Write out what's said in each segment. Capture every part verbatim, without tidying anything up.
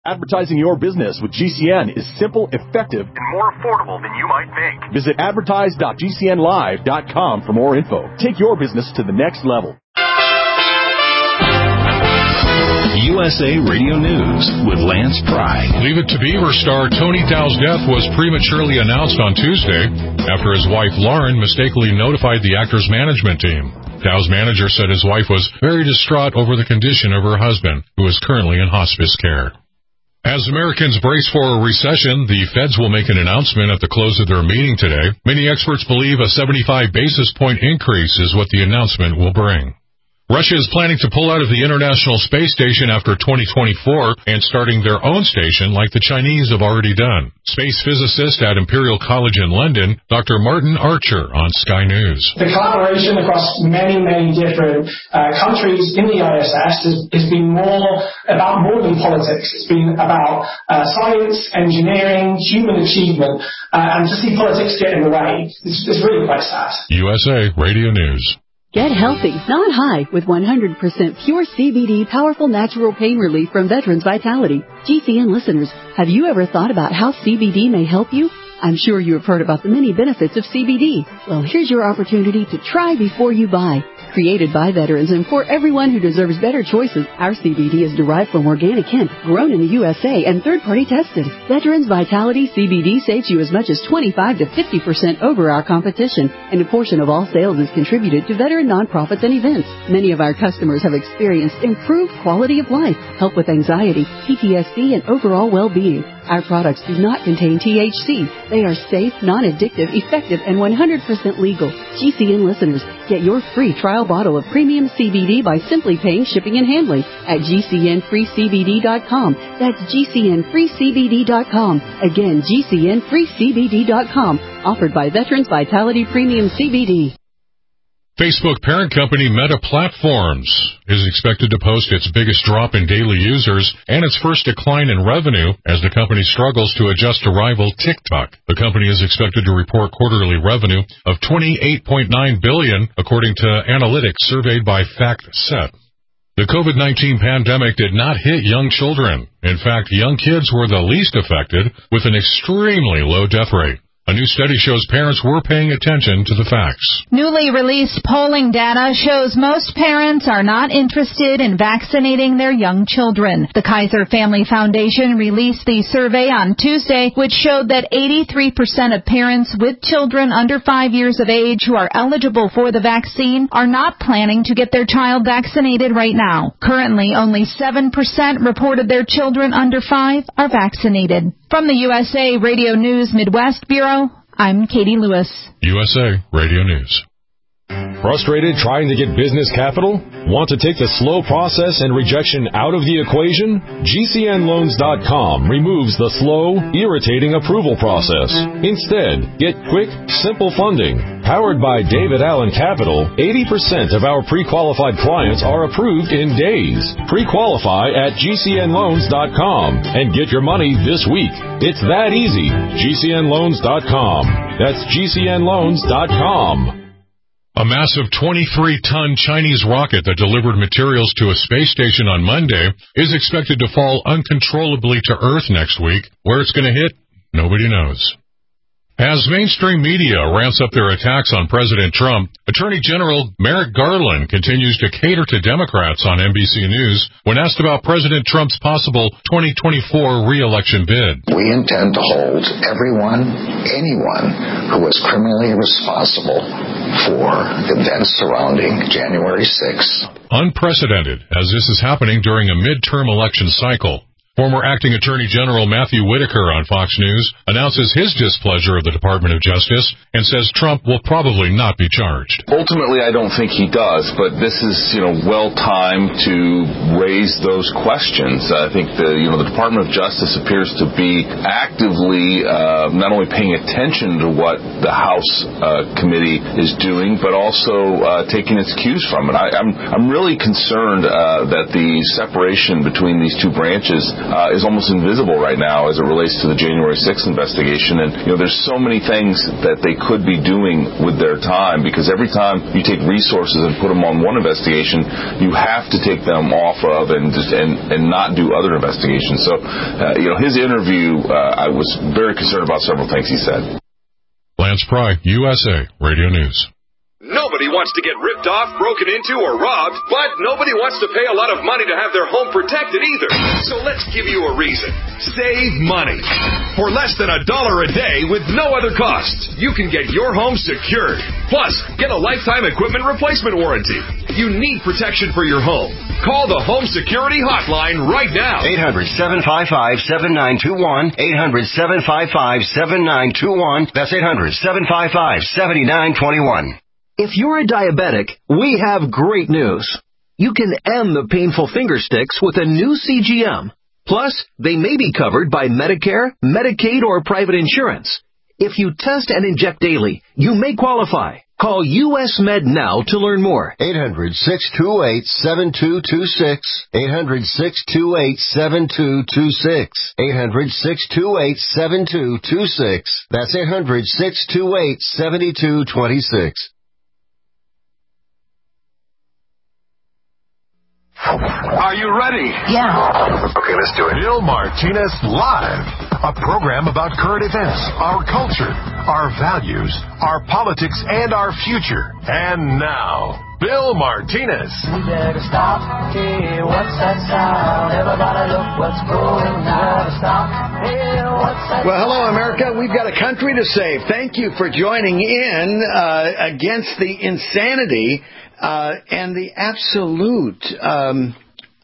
Advertising your business with G C N is simple, effective, and more affordable than you might think. Visit advertise dot g c n live dot com for more info. Take your business to the next level. U S A Radio News with Lance Pry. Leave It to Beaver star Tony Dow's death was prematurely announced on Tuesday after his wife Lauren mistakenly notified the actor's management team. Dow's manager said his wife was very distraught over the condition of her husband, who is currently in hospice care. As Americans brace for a recession, the Feds will make an announcement at the close of their meeting today. Many experts believe a seventy-five basis point increase is what the announcement will bring. Russia is planning to pull out of the International Space Station after twenty twenty-four and starting their own station like the Chinese have already done. Space physicist at Imperial College in London, Doctor Martin Archer on Sky News. The collaboration across many, many different uh, countries in the I S S has, has been more about more than politics. It's been about uh, science, engineering, human achievement, uh, and to see politics get in the way, it's, it's really quite sad. U S A Radio News. Get healthy, not high, with one hundred percent pure C B D powerful natural pain relief from Veterans Vitality. G C N listeners, have you ever thought about how C B D may help you? I'm sure you have heard about the many benefits of C B D. Well, here's your opportunity to try before you buy. Created by veterans and for everyone who deserves better choices, our C B D is derived from organic hemp, grown in the U S A and third-party tested. Veterans Vitality C B D saves you as much as twenty-five to fifty percent over our competition, and a portion of all sales is contributed to veteran nonprofits and events. Many of our customers have experienced improved quality of life, help with anxiety, P T S D, and overall well-being. Our products do not contain T H C. They are safe, non-addictive, effective, and one hundred percent legal. G C N listeners, get your free trial bottle of premium C B D by simply paying shipping and handling at G C N free C B D dot com. That's G C N free C B D dot com. Again, G C N free C B D dot com. Offered by Veterans Vitality Premium C B D. Facebook parent company Meta Platforms is expected to post its biggest drop in daily users and its first decline in revenue as the company struggles to adjust to rival TikTok. The company is expected to report quarterly revenue of twenty-eight point nine billion dollars, according to analytics surveyed by FactSet. The COVID nineteen pandemic did not hit young children. In fact, young kids were the least affected, with an extremely low death rate. A new study shows parents were paying attention to the facts. Newly released polling data shows most parents are not interested in vaccinating their young children. The Kaiser Family Foundation released the survey on Tuesday, which showed that eighty-three percent of parents with children under five years of age who are eligible for the vaccine are not planning to get their child vaccinated right now. Currently, only seven percent reported their children under five are vaccinated. From the U S A Radio News Midwest Bureau, I'm Katie Lewis. U S A Radio News. Frustrated trying to get business capital? Want to take the slow process and rejection out of the equation? G C N loans dot com removes the slow, irritating approval process. Instead, get quick, simple funding. Powered by David Allen Capital, eighty percent of our pre-qualified clients are approved in days. Pre-qualify at G C N loans dot com and get your money this week. It's that easy. G C N loans dot com. That's G C N loans dot com. A massive twenty-three ton Chinese rocket that delivered materials to a space station on Monday is expected to fall uncontrollably to Earth next week. Where it's going to hit, nobody knows. As mainstream media ramps up their attacks on President Trump, Attorney General Merrick Garland continues to cater to Democrats on N B C News when asked about President Trump's possible twenty twenty-four re-election bid. We intend to hold everyone, anyone who was criminally responsible for events surrounding January sixth. Unprecedented, as this is happening during a midterm election cycle. Former Acting Attorney General Matthew Whitaker on Fox News announces his displeasure of the Department of Justice and says Trump will probably not be charged. Ultimately, I don't think he does, but this is, you know, well-timed to raise those questions. I think the, you know, the Department of Justice appears to be actively uh, not only paying attention to what the House uh, committee is doing, but also uh, taking its cues from it. I, I'm I'm really concerned uh, that the separation between these two branches uh, is almost invisible right now as it relates to the January sixth investigation. And, you know, there's so many things that they could be doing with their time, because every time you take resources and put them on one investigation, you have to take them off of and just, and, and not do other investigations. So, uh, you know, his interview, uh, I was very concerned about several things he said. Lance Pry, U S A Radio News. Nobody wants to get ripped off, broken into, or robbed, but nobody wants to pay a lot of money to have their home protected either. So let's give you a reason. Save money. For less than a dollar a day with no other costs, you can get your home secured. Plus, get a lifetime equipment replacement warranty. You need protection for your home. Call the Home Security Hotline right now. eight hundred, seven five five, seven nine two one. eight hundred, seven five five, seven nine two one. That's eight hundred, seven five five, seven nine two one. If you're a diabetic, we have great news. You can end the painful finger sticks with a new C G M. Plus, they may be covered by Medicare, Medicaid, or private insurance. If you test and inject daily, you may qualify. Call U S Med now to learn more. eight hundred, six two eight, seven two two six. eight hundred, six two eight, seven two two six. eight hundred, six two eight, seven two two six. That's eight hundred, six two eight, seven two two six. Are you ready? Yeah. Okay, let's do it. Bill Martinez Live, a program about current events, our culture, our values, our politics, and our future. And now, Bill Martinez. We better stop. Hey, what's that sound? Everybody look what's going on. Stop. Hey, what's that Well, hello, America. We've got a country to save. Thank you for joining in uh, against the insanity Uh, and the absolute um,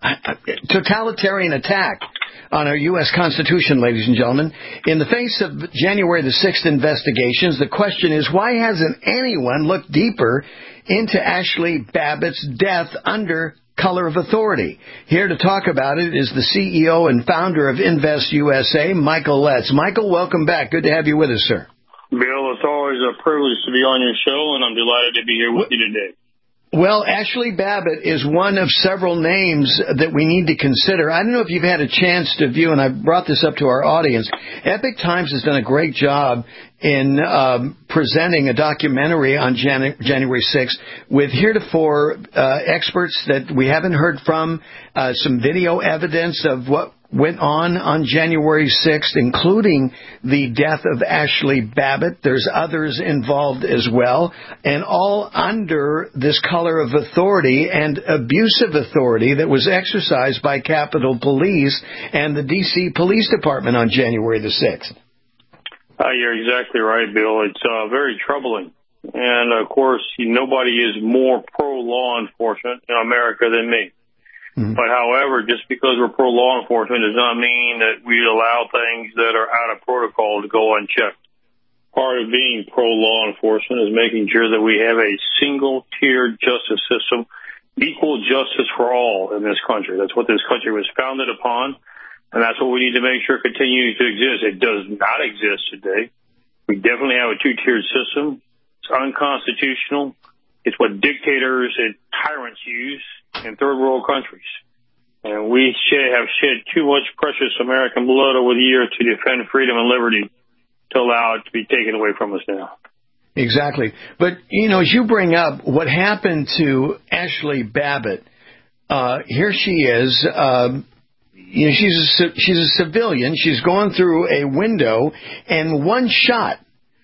totalitarian attack on our U S Constitution, ladies and gentlemen. In the face of January the sixth investigations, the question is, why hasn't anyone looked deeper into Ashley Babbitt's death under color of authority? Here to talk about it is the C E O and founder of Invest U S A, Michael Letts. Michael, welcome back. Good to have you with us, sir. Bill, it's always a privilege to be on your show, and I'm delighted to be here with you today. Well, Ashley Babbitt is one of several names that we need to consider. I don't know if you've had a chance to view, and I brought this up to our audience. Epic Times has done a great job in um, presenting a documentary on Jan- January sixth with heretofore uh, experts that we haven't heard from, uh, some video evidence of what went on on January sixth, including the death of Ashley Babbitt. There's others involved as well, and all under this color of authority and abusive authority that was exercised by Capitol Police and the D C Police Department on January the sixth. Uh, you're exactly right, Bill. It's uh, very troubling. And, of course, nobody is more pro-law enforcement in America than me. Mm-hmm. But, however, just because we're pro-law enforcement does not mean that we allow things that are out of protocol to go unchecked. Part of being pro-law enforcement is making sure that we have a single-tiered justice system, equal justice for all in this country. That's what this country was founded upon, and that's what we need to make sure continues to exist. It does not exist today. We definitely have a two-tiered system. It's unconstitutional. It's what dictators and tyrants use in third world countries. And we shed, have shed too much precious American blood over the years to defend freedom and liberty to allow it to be taken away from us now. Exactly. But, you know, as you bring up what happened to Ashley Babbitt, uh, here she is. Um, you know, she's a, she's a civilian. She's going through a window, and one shot.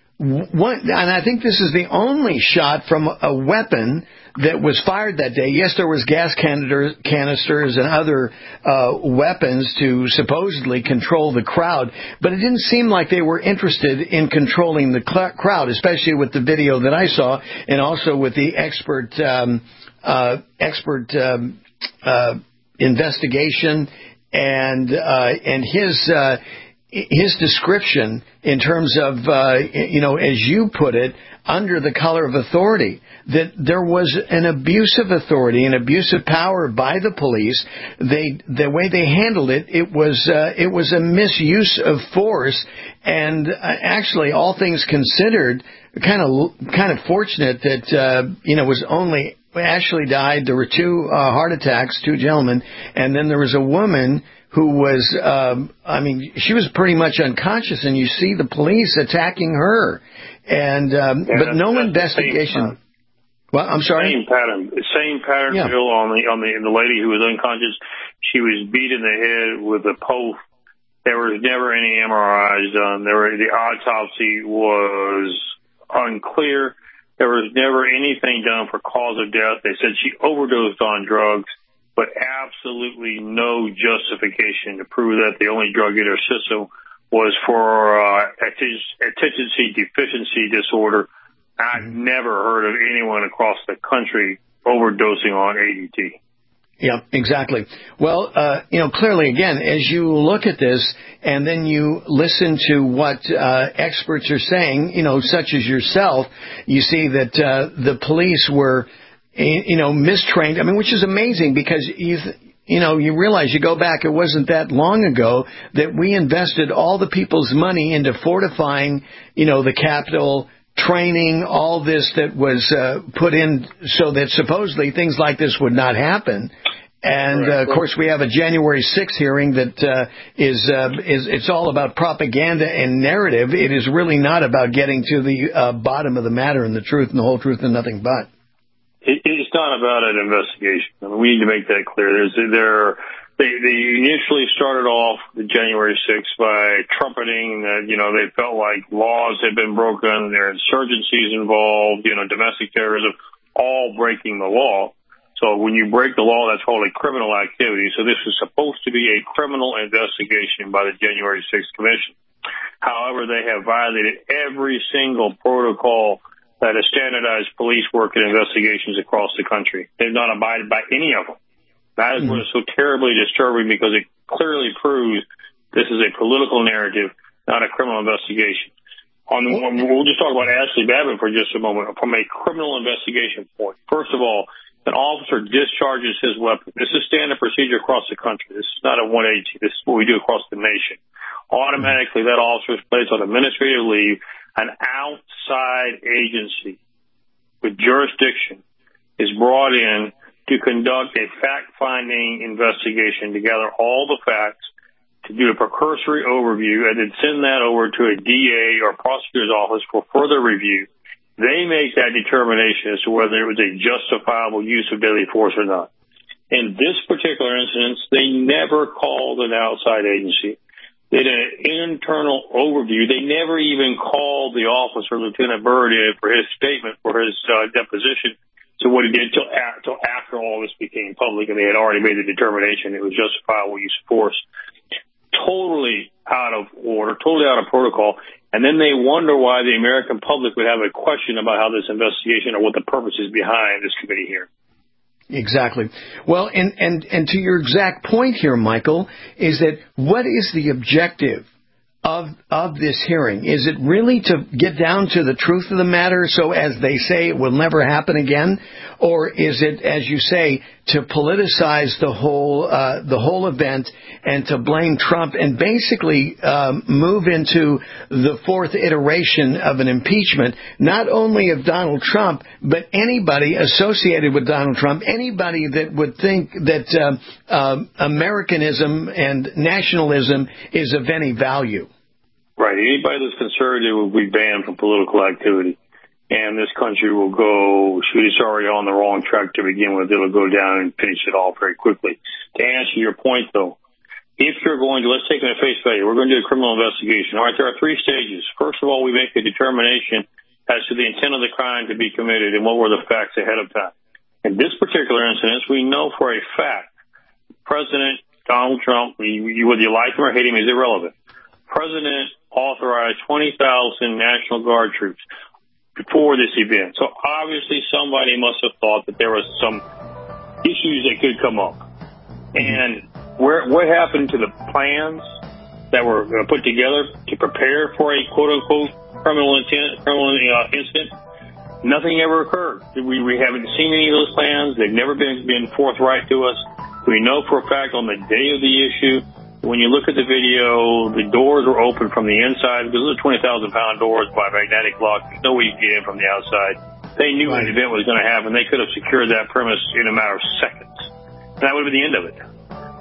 One, and I think this is the only shot from a weapon that was fired that day. Yes, there was gas canisters and other uh, weapons to supposedly control the crowd, but it didn't seem like they were interested in controlling the cl- crowd, especially with the video that I saw, and also with the expert um, uh, expert um, uh, investigation and uh, and his. Uh, His description in terms of, uh, you know, as you put it, under the color of authority, that there was an abusive authority, an abusive power by the police. They, the way they handled it, it was, uh, it was a misuse of force. And uh, actually, all things considered, kind of, kind of fortunate that, uh, you know, it was only Ashley died. There were two uh, heart attacks, two gentlemen, and then there was a woman who was, um, I mean, she was pretty much unconscious, and you see the police attacking her, and um, yeah, but no investigation. Well, I'm sorry. Same pattern. Same pattern. Yeah. Bill, on the on the the lady who was unconscious. She was beat in the head with a post. There was never any M R Is done. There were, the autopsy was unclear. There was never anything done for cause of death. They said she overdosed on drugs, but absolutely no justification to prove that the only drug in her system was for uh, attention deficiency disorder. I've never heard of anyone across the country overdosing on A D T. Yeah, exactly. Well, uh, you know, clearly, again, as you look at this and then you listen to what uh, experts are saying, you know, such as yourself, you see that uh, the police were, you know, mistrained. I mean, which is amazing because you You know, you realize you go back, it wasn't that long ago that we invested all the people's money into fortifying, you know, the Capitol, training, all this that was uh, put in so that supposedly things like this would not happen. And, uh, of course, we have a January sixth hearing that uh, is, uh, is it's all about propaganda and narrative. It is really not about getting to the uh, bottom of the matter and the truth and the whole truth and nothing but. It, it's not about an investigation. I mean, we need to make that clear. There's, there, they, they initially started off the January sixth by trumpeting that, you know, they felt like laws had been broken, there are insurgencies involved, you know, domestic terrorism, all breaking the law. So when you break the law, that's called a criminal activity. So this was supposed to be a criminal investigation by the January sixth Commission. However, they have violated every single protocol that has standardized police work and investigations across the country. They've not abided by any of them. That is what is so terribly disturbing because it clearly proves this is a political narrative, not a criminal investigation. On the, we'll just talk about Ashley Babbitt for just a moment. From a criminal investigation point, first of all, an officer discharges his weapon. This is standard procedure across the country. This is not a one eighty. This is what we do across the nation. Automatically, that officer is placed on administrative leave. An outside agency with jurisdiction is brought in to conduct a fact-finding investigation to gather all the facts, to do a precursory overview, and then send that over to a D A or prosecutor's office for further review. They make that determination as to whether it was a justifiable use of deadly force or not. In this particular instance, they never called an outside agency. They did an internal overview. They never even called the officer, Lieutenant Byrd, in for his statement, for his uh, deposition. So what he did till after, after all this became public and they had already made the determination it was justifiable use of force. Totally out of order, totally out of protocol. And then they wonder why the American public would have a question about how this investigation or what the purpose is behind this committee hearing. Exactly. Well, and, and, and to your exact point here, Michael, is that what is the objective of of this hearing? Is it really to get down to the truth of the matter so, as they say, it will never happen again? Or is it, as you say, to politicize the whole uh, the whole event and to blame Trump and basically um, move into the fourth iteration of an impeachment, not only of Donald Trump, but anybody associated with Donald Trump, anybody that would think that uh, uh, Americanism and nationalism is of any value? Right. Anybody that's conservative will be banned from political activity. And this country will go, shoot, it's already on the wrong track to begin with. It'll go down and finish it all very quickly. To answer your point, though, if you're going to, let's take it at face value, we're going to do a criminal investigation. All right, there are three stages. First of all, we make a determination as to the intent of the crime to be committed and what were the facts ahead of time. In this particular instance, we know for a fact President Donald Trump, whether you like him or hate him, is irrelevant. President authorized twenty thousand National Guard troops before this event. So obviously somebody must have thought that there was some issues that could come up. And where, what happened to the plans that were uh, put together to prepare for a quote-unquote criminal intent, criminal uh, incident? Nothing ever occurred. We, we haven't seen any of those plans. They've never been, been forthright to us. We know for a fact on the day of the issue, when you look at the video, the doors were open from the inside because those are twenty thousand pound doors by magnetic lock. There's no way you can get in from the outside. They knew right. an event was going to happen. They could have secured that premise in a matter of seconds. And that would have been the end of it.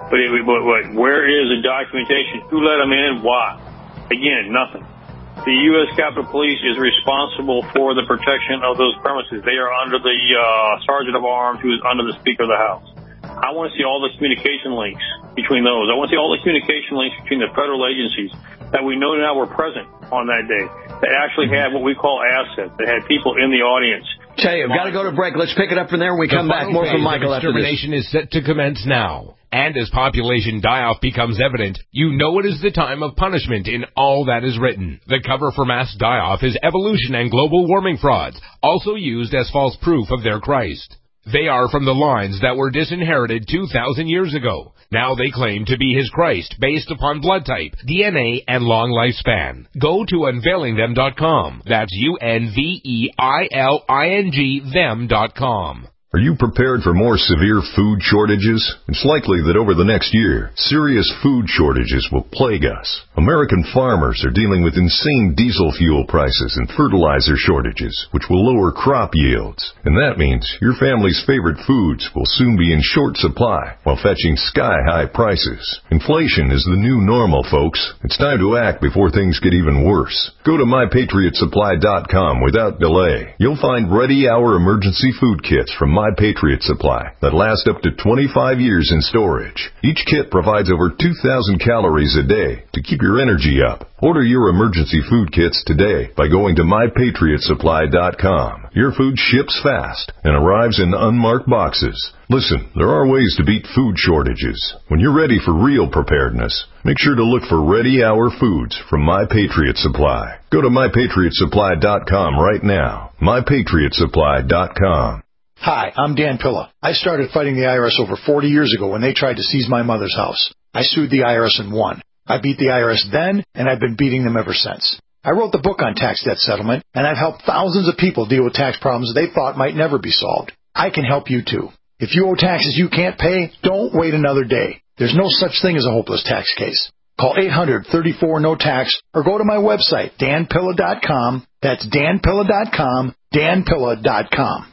But, it, but, but where is the documentation? Who let them in? Why? Again, nothing. The U S Capitol Police is responsible for the protection of those premises. They are under the uh, Sergeant of Arms, who is under the Speaker of the House. I want to see all the communication links between those. I want to see all the communication links between the federal agencies that we know now were present on that day, that actually had what we call assets, that had people in the audience. Tell you, I've got to go to break. Let's pick it up from there when we come back. More from Michael after this. Extermination is set to commence now. And as population die-off becomes evident, you know it is the time of punishment in all that is written. The cover for mass die-off is evolution and global warming frauds, also used as false proof of their Christ. They are from the lines that were disinherited two thousand years ago. Now they claim to be his Christ based upon blood type, D N A, and long lifespan. Go to unveiling them dot com. That's U N V E I L I N G them dot com. Are you prepared for more severe food shortages? It's likely that over the next year, serious food shortages will plague us. American farmers are dealing with insane diesel fuel prices and fertilizer shortages, which will lower crop yields. And that means your family's favorite foods will soon be in short supply while fetching sky-high prices. Inflation is the new normal, folks. It's time to act before things get even worse. Go to my patriot supply dot com without delay. You'll find ready-hour emergency food kits from My Patriot Supply that last up to twenty-five years in storage. Each kit provides over two thousand calories a day to keep your energy up. Order your emergency food kits today by going to my patriot supply dot com. Your food ships fast and arrives in unmarked boxes. Listen, there are ways to beat food shortages. When you're ready for real preparedness, make sure to look for ready-hour foods from My Patriot Supply. Go to my patriot supply dot com right now. my patriot supply dot com. Hi, I'm Dan Pilla. I started fighting the I R S over forty years ago when they tried to seize my mother's house. I sued the I R S and won. I beat the I R S then, and I've been beating them ever since. I wrote the book on tax debt settlement, and I've helped thousands of people deal with tax problems they thought might never be solved. I can help you too. If you owe taxes you can't pay, don't wait another day. There's no such thing as a hopeless tax case. Call eight hundred, thirty-four, no tax or go to my website, dan pilla dot com. That's dan pilla dot com, dan pilla dot com.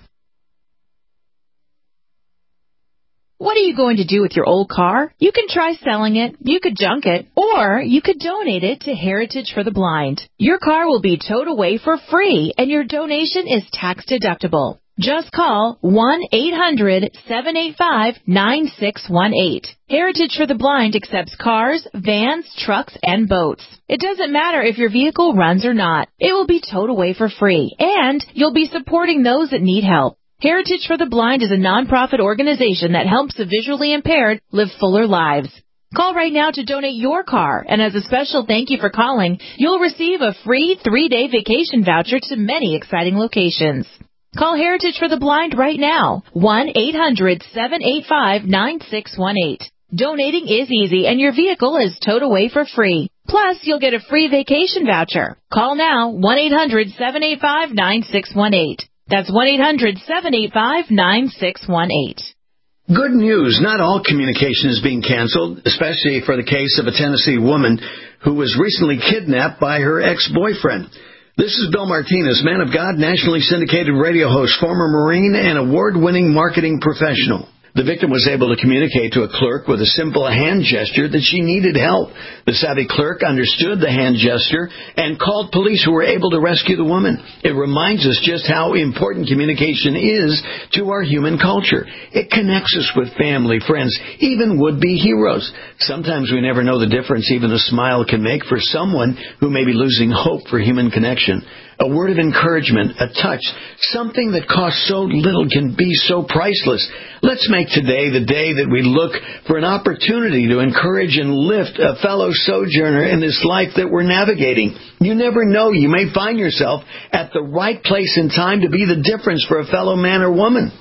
What are you going to do with your old car? You can try selling it, you could junk it, or you could donate it to Heritage for the Blind. Your car will be towed away for free, and your donation is tax deductible. Just call one eight hundred, seven eight five, nine six one eight. Heritage for the Blind accepts cars, vans, trucks, and boats. It doesn't matter if your vehicle runs or not. It will be towed away for free, and you'll be supporting those that need help. Heritage for the Blind is a nonprofit organization that helps the visually impaired live fuller lives. Call right now to donate your car, and as a special thank you for calling, you'll receive a free three-day vacation voucher to many exciting locations. Call Heritage for the Blind right now, one eight hundred, seven eight five, nine six one eight. Donating is easy, and your vehicle is towed away for free. Plus, you'll get a free vacation voucher. Call now, one eight hundred, seven eight five, nine six one eight. That's one eight hundred, seven eight five, nine six one eight. Good news. Not all communication is being canceled, especially for the case of a Tennessee woman who was recently kidnapped by her ex-boyfriend. This is Bill Martinez, man of God, nationally syndicated radio host, former Marine, and award-winning marketing professional. The victim was able to communicate to a clerk with a simple hand gesture that she needed help. The savvy clerk understood the hand gesture and called police who were able to rescue the woman. It reminds us just how important communication is to our human culture. It connects us with family, friends, even would-be heroes. Sometimes we never know the difference even a smile can make for someone who may be losing hope for human connection. A word of encouragement, a touch, something that costs so little can be so priceless. Let's make today the day that we look for an opportunity to encourage and lift a fellow sojourner in this life that we're navigating. You never know. You may find yourself at the right place in time to be the difference for a fellow man or woman.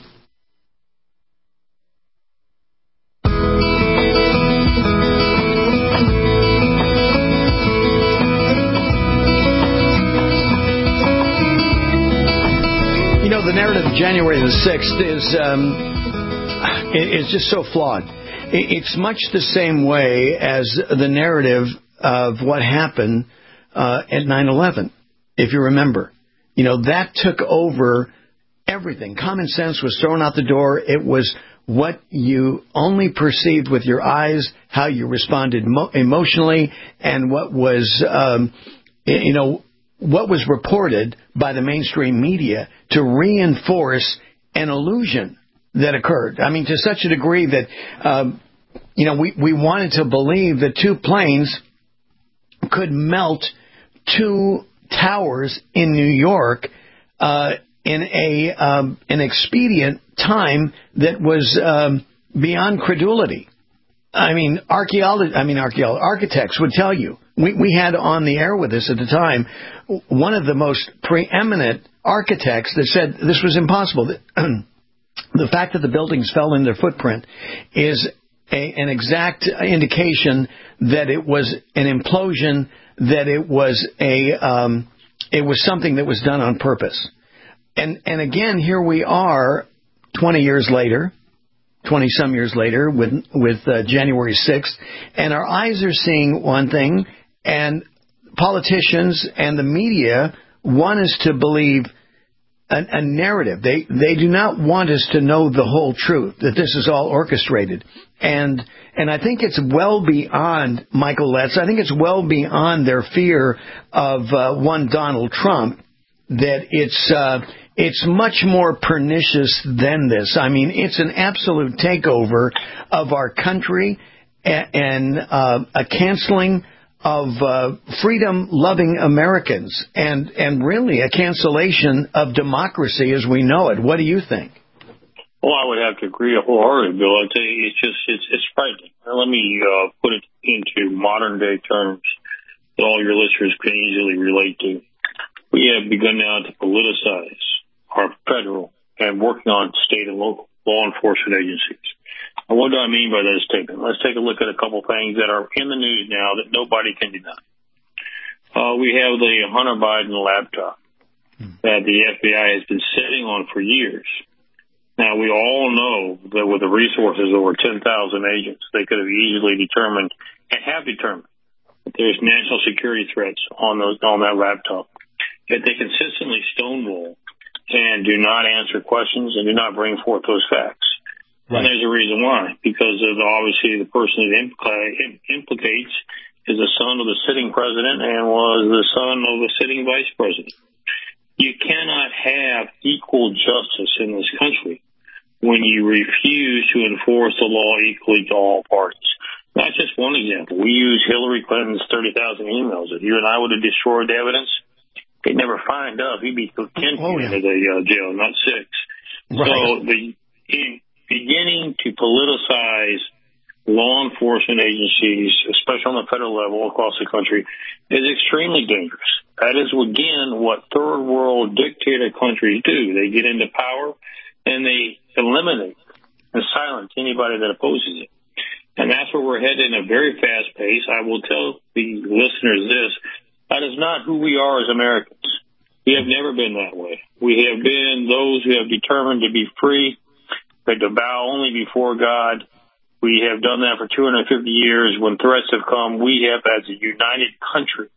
The narrative of January the sixth is um, is just so flawed. It's much the same way as the narrative of what happened uh, at nine eleven, if you remember. You know, that took over everything. Common sense was thrown out the door. It was what you only perceived with your eyes, how you responded mo- emotionally, and what was, um, you know, what was reported by the mainstream media to reinforce an illusion that occurred. I mean, to such a degree that, um, you know, we, we wanted to believe that two planes could melt two towers in New York uh, in a um, an expedient time that was um, beyond credulity. I mean, archaeology, I mean, archaeology, architects would tell you. We, we had on the air with us at the time one of the most preeminent architects that said this was impossible. The fact that the buildings fell in their footprint is a, an exact indication that it was an implosion, that it was a um, it was something that was done on purpose. And and again, here we are, twenty years later. twenty-some years later with with uh, January sixth, and our eyes are seeing one thing, and politicians and the media want us to believe a, a narrative. They they do not want us to know the whole truth, that this is all orchestrated. And and I think it's well beyond, Michael Letts, I think it's well beyond their fear of uh, one Donald Trump, that it's uh, it's much more pernicious than this. I mean, it's an absolute takeover of our country and, and uh, a canceling of uh, freedom-loving Americans, and and really a cancellation of democracy as we know it. What do you think? Well, I would have to agree wholeheartedly, Bill. I tell you, it's just it's it's frightening. Now, let me uh, put it into modern day terms that all your listeners can easily relate to. We have begun now to politicize our federal and working on state and local law enforcement agencies. And what do I mean by that statement? Let's take a look at a couple things that are in the news now that nobody can deny. Uh, we have the Hunter Biden laptop that the F B I has been sitting on for years. Now, we all know that with the resources of over ten thousand agents, they could have easily determined and have determined that there's national security threats on those on that laptop. That they consistently stonewall and do not answer questions and do not bring forth those facts. Right. And there's a reason why. Because of the, obviously the person it impl- implicates is the son of the sitting president and was the son of the sitting vice president. You cannot have equal justice in this country when you refuse to enforce the law equally to all parties. That's just one example. We use Hillary Clinton's thirty thousand emails. If you and I would have destroyed the evidence, they'd never find out. He'd be put ten oh, yeah. into the uh, jail, not six. Right. So the in, beginning to politicize law enforcement agencies, especially on the federal level across the country, is extremely dangerous. That is, again, what third world dictator countries do. They get into power and they eliminate and silence anybody that opposes it. And that's where we're headed in a very fast pace. I will tell the listeners this. That is not who we are as Americans. We have never been that way. We have been those who have determined to be free, but to bow only before God. We have done that for two hundred fifty years. When threats have come, we have, as a united country,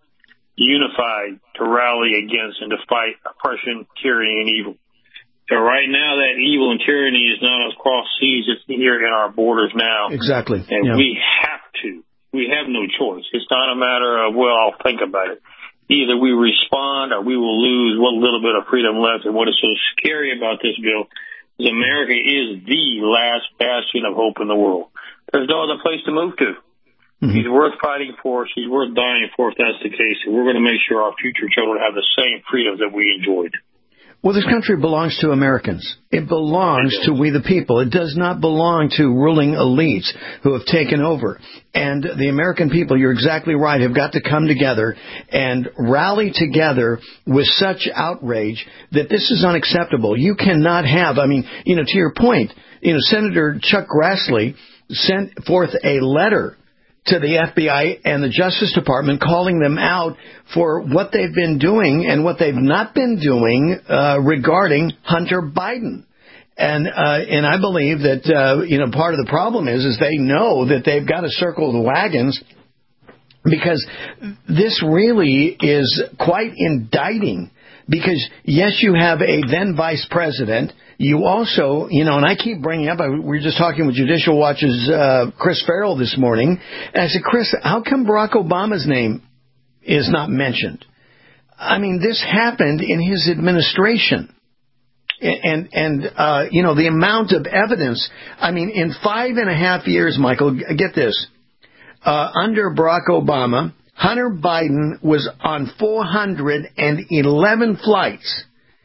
unified to rally against and to fight oppression, tyranny, and evil. So right now, that evil and tyranny is not across seas. It's here in our borders now. Exactly. And yeah. we have to. We have no choice. It's not a matter of, well, I'll think about it. Either we respond or we will lose what little bit of freedom left. And what is so scary about this, Bill, is America is the last bastion of hope in the world. There's no other place to move to. Mm-hmm. She's worth fighting for. She's worth dying for if that's the case. And we're going to make sure our future children have the same freedoms that we enjoyed. Well, this country belongs to Americans. It belongs to we the people. It does not belong to ruling elites who have taken over. And the American people, you're exactly right, have got to come together and rally together with such outrage that this is unacceptable. You cannot have, I mean, you know, to your point, you know, Senator Chuck Grassley sent forth a letter to the F B I and the Justice Department, calling them out for what they've been doing and what they've not been doing uh, regarding Hunter Biden. And uh, and I believe that uh, you know part of the problem is is they know that they've got to circle the wagons, because this really is quite indicting Because, yes, you have a then vice president. You also, you know, and I keep bringing up, I, we were just talking with Judicial Watch's uh, Chris Farrell this morning, and I said, Chris, how come Barack Obama's name is not mentioned? I mean, this happened in his administration. And, and uh, you know, the amount of evidence, I mean, in five and a half years, Michael, get this, uh, under Barack Obama, Hunter Biden was on four hundred eleven flights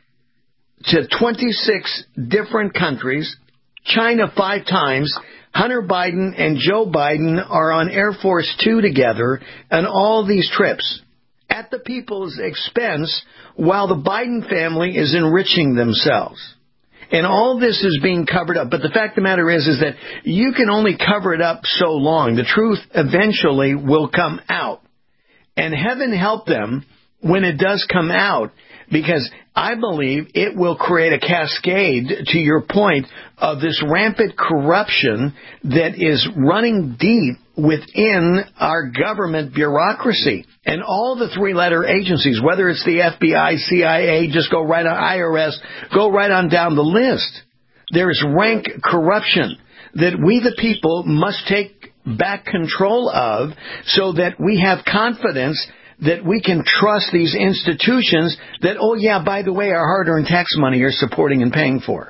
to twenty-six different countries, China five times. Hunter Biden and Joe Biden are on Air Force Two together on all these trips at the people's expense while the Biden family is enriching themselves. And all this is being covered up. But the fact of the matter is, is that you can only cover it up so long. The truth eventually will come out. And heaven help them when it does come out, because I believe it will create a cascade, to your point, of this rampant corruption that is running deep within our government bureaucracy. And all the three-letter agencies, whether it's the F B I, C I A, just go right on I R S, go right on down the list. There is rank corruption that we the people must take back control of so that we have confidence that we can trust these institutions that, oh, yeah, by the way, our hard-earned tax money are supporting and paying for.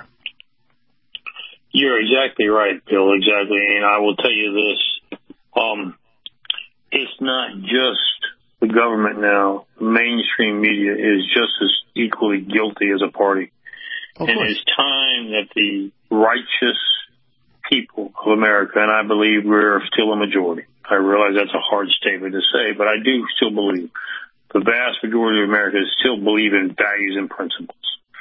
You're exactly right, Bill, exactly. And I will tell you this, um, it's not just the government now. The mainstream media is just as equally guilty as a party. Of and course. It's time that the righteous people of America, and I believe we're still a majority. I realize that's a hard statement to say, but I do still believe the vast majority of Americans still believe in values and principles.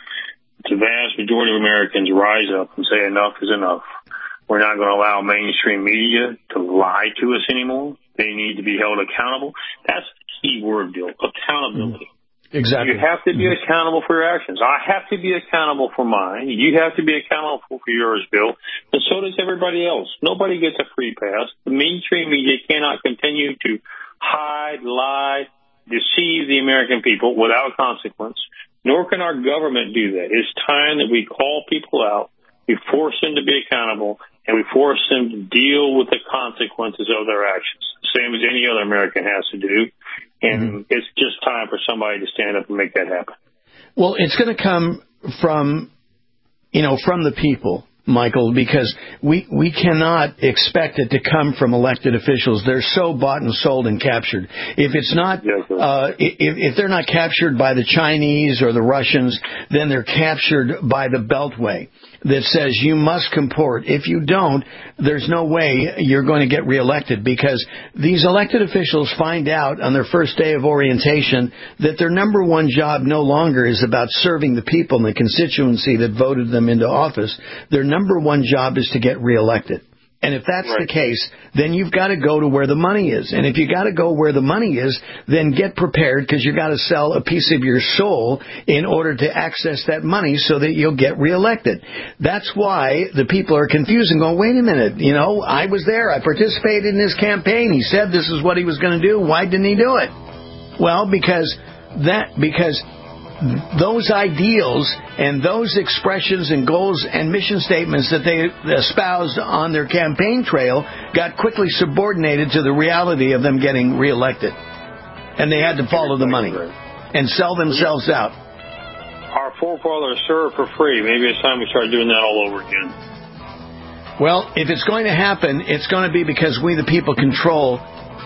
The vast majority of Americans rise up and say enough is enough. We're not going to allow mainstream media to lie to us anymore. They need to be held accountable. That's the key word, Bill, accountability. Exactly. You have to be accountable for your actions. I have to be accountable for mine. You have to be accountable for yours, Bill. And so does everybody else. Nobody gets a free pass. The mainstream media cannot continue to hide, lie, deceive the American people without consequence. Nor can our government do that. It's time that we call people out, we force them to be accountable, and we force them to deal with the consequences of their actions, same as any other American has to do. And mm-hmm. it's just time for somebody to stand up and make that happen. Well, it's going to come from, you know, from the people, Michael, because we, we cannot expect it to come from elected officials. They're so bought and sold and captured. If it's not, uh, if, if they're not captured by the Chinese or the Russians, then they're captured by the Beltway that says you must comport. If you don't, there's no way you're going to get reelected, because these elected officials find out on their first day of orientation that their number one job no longer is about serving the people and the constituency that voted them into office. Their number one job is to get reelected. And if that's right. the case, then you've got to go to where the money is. And if you got to go where the money is, then get prepared, because you've got to sell a piece of your soul in order to access that money so that you'll get reelected. That's why the people are confused and going, wait a minute, you know, I was there. I participated in his campaign. He said this is what he was going to do. Why didn't he do it? Well, because that, because those ideals and those expressions and goals and mission statements that they espoused on their campaign trail got quickly subordinated to the reality of them getting reelected. And they had to follow the money and sell themselves out. Our forefathers served for free. Maybe it's time we start doing that all over again. Well, if it's going to happen, it's going to be because we the people control,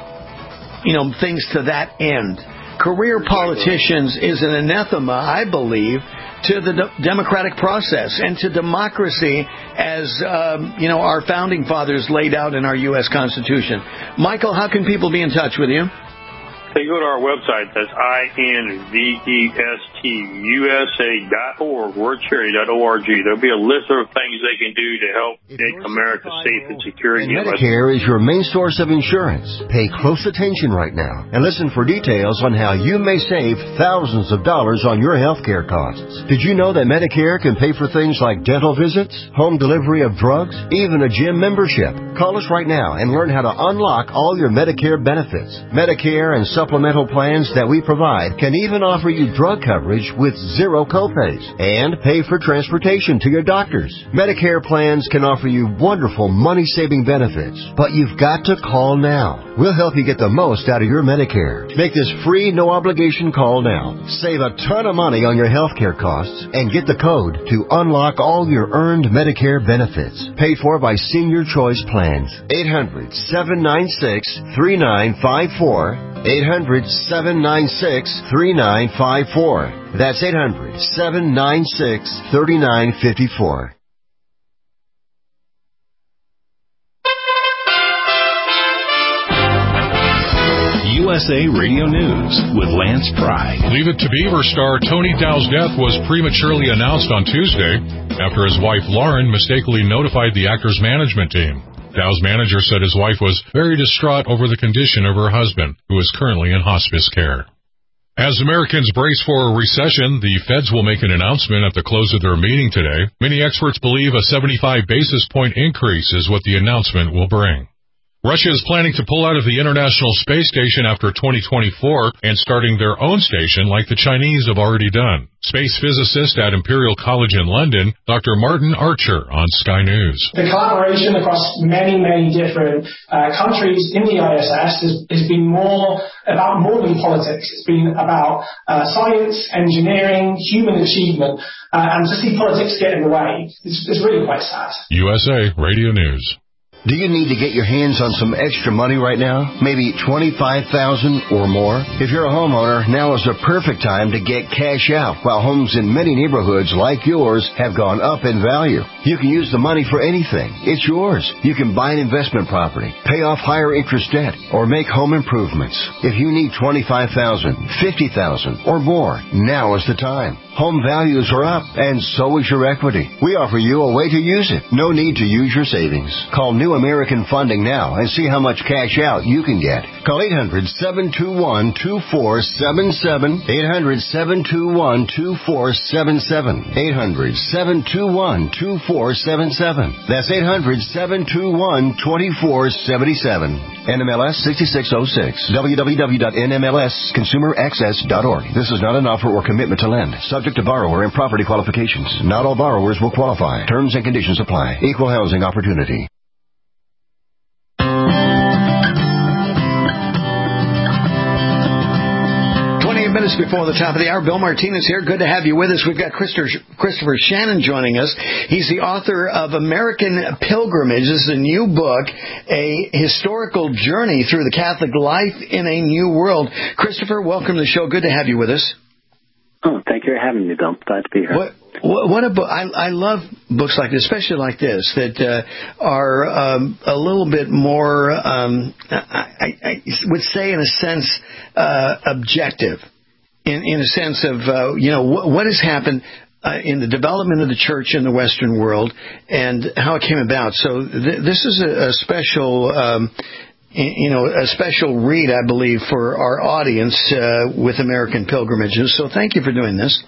you know, things to that end. Career politicians is an anathema, I believe, to the de- democratic process and to democracy as, um, you know, our founding fathers laid out in our U S Constitution. Michael, how can people be in touch with you? They go to our website. That's I N V E S T U S A dot org, word cherry dot org. There'll be a list of things they can do to help make America safe and secure. And Medicare is your main source of insurance. Pay close attention right now and listen for details on how you may save thousands of dollars on your health care costs. Did you know that Medicare can pay for things like dental visits, home delivery of drugs, even a gym membership? Call us right now and learn how to unlock all your Medicare benefits. Medicare and supplemental plans that we provide can even offer you drug coverage coverage with zero copays and pay for transportation to your doctors. Medicare plans can offer you wonderful money-saving benefits, but you've got to call now. We'll help you get the most out of your Medicare. Make this free, no-obligation call now. Save a ton of money on your health care costs and get the code to unlock all your earned Medicare benefits. Paid for by Senior Choice Plans. eight hundred, seven nine six, three nine five four. eight hundred, seven nine six, three nine five four. That's eight hundred, seven nine six, three nine five four. U S A Radio News with Lance Pry. Leave It to Beaver star Tony Dow's death was prematurely announced on Tuesday after his wife Lauren mistakenly notified the actor's management team. Dow's manager said his wife was very distraught over the condition of her husband, who is currently in hospice care. As Americans brace for a recession, the Feds will make an announcement at the close of their meeting today. Many experts believe a seventy-five basis point increase is what the announcement will bring. Russia is planning to pull out of the International Space Station after twenty twenty-four and starting their own station like the Chinese have already done. Space physicist at Imperial College in London, Doctor Martin Archer on Sky News. The collaboration across many, many different uh, countries in the I S S has, has been more about more than politics. It's been about uh, science, engineering, human achievement, uh, and to see politics get in the way, it's, it's really quite sad. U S A Radio News. Do you need to get your hands on some extra money right now? Maybe twenty-five thousand dollars or more? If you're a homeowner, now is the perfect time to get cash out while homes in many neighborhoods like yours have gone up in value. You can use the money for anything. It's yours. You can buy an investment property, pay off higher interest debt, or make home improvements. If you need twenty-five thousand dollars, fifty thousand dollars, or more, now is the time. Home values are up, and so is your equity. We offer you a way to use it. No need to use your savings. Call New American Funding now and see how much cash out you can get. Call eight hundred, seven two one, two four seven seven, eight hundred, seven two one, two four seven seven, eight hundred, seven two one, two four seven seven. That's eight hundred, seven two one, two four seven seven. N M L S sixty-six oh six. w w w dot n m l s consumer access dot org. This is not an offer or commitment to lend. Subject to borrower and property qualifications. Not all borrowers will qualify. Terms and conditions apply. Equal housing opportunity. Minutes before the top of the hour, Bill Martinez here. Good to have you with us. We've got Christopher, Christopher Shannon joining us. He's the author of American Pilgrimage. This is a new book, a historical journey through the Catholic life in a new world. Christopher, welcome to the show. Good to have you with us. Oh, thank you for having me, Bill. Glad to be here. What, what, what a book! I, I love books like this, especially like this, that uh, are um, a little bit more, um, I, I, I would say, in a sense, uh, objective. In, in a sense of, uh, you know, what, what has happened uh, in the development of the church in the Western world and how it came about. So th- this is a, a special, um, you know, a special read, I believe, for our audience uh, with American Pilgrimages. So thank you for doing this.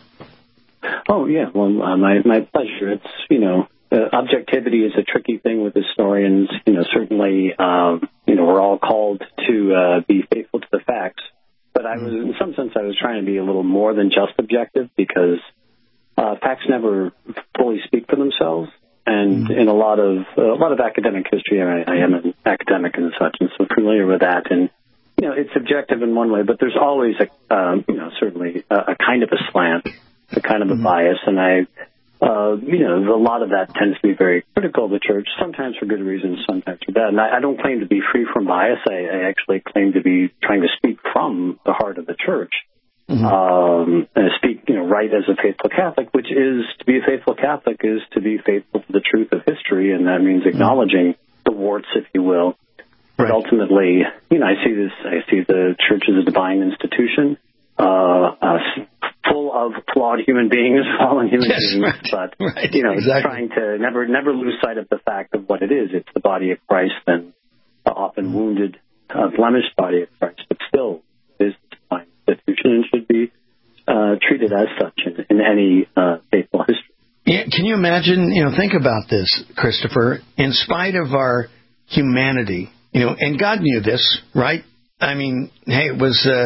Oh, yeah. Well, uh, my, my pleasure. It's, you know, uh, objectivity is a tricky thing with historians. You know, certainly, um, you know, we're all called to uh, be faithful to the facts. But I was, in some sense, I was trying to be a little more than just objective because uh, facts never fully speak for themselves. And in a lot of uh, a lot of academic history, I, I am an academic and such, and so familiar with that. And you know, it's subjective in one way, but there's always a um, you know certainly a, a kind of a slant, a kind of a bias, and I. Uh, you know, a lot of that tends to be very critical of the church, sometimes for good reasons, sometimes for bad. And I, I don't claim to be free from bias. I, I actually claim to be trying to speak from the heart of the church, mm-hmm. um, and speak, you know, right as a faithful Catholic, which is, to be a faithful Catholic is to be faithful to the truth of history, and that means acknowledging mm-hmm. the warts, if you will. But right. ultimately, you know, I see this, I see the church as a divine institution, uh, uh full of flawed human beings, fallen human yes, beings, right, but, right, you know, exactly. trying to never never lose sight of the fact of what it is. It's the body of Christ, and uh, often wounded, uh, blemished body of Christ, but still is the divine institution and should be uh, treated as such in, in any uh, faithful history. Yeah, can you imagine, you know, think about this, Christopher, in spite of our humanity, you know, and God knew this, right? I mean, hey, it was... Uh,